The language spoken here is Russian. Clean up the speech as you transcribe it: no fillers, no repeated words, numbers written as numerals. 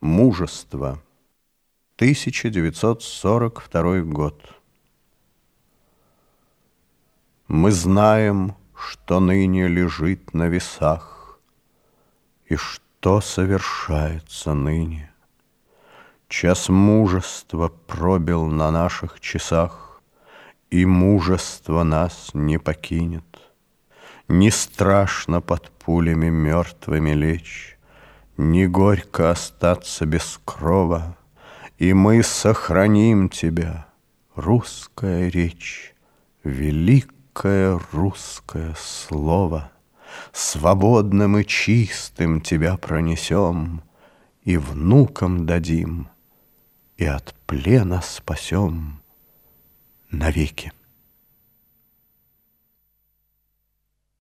Мужество. 1942 год. Мы знаем, что ныне лежит на весах, и что совершается ныне. Час мужества пробил на наших часах, и мужество нас не покинет. Не страшно под пулями мертвыми лечь, не горько остаться без крова, и мы сохраним тебя, русская речь, великое русское слово. Свободным и чистым тебя пронесем, и внукам дадим, и от плена спасем навеки.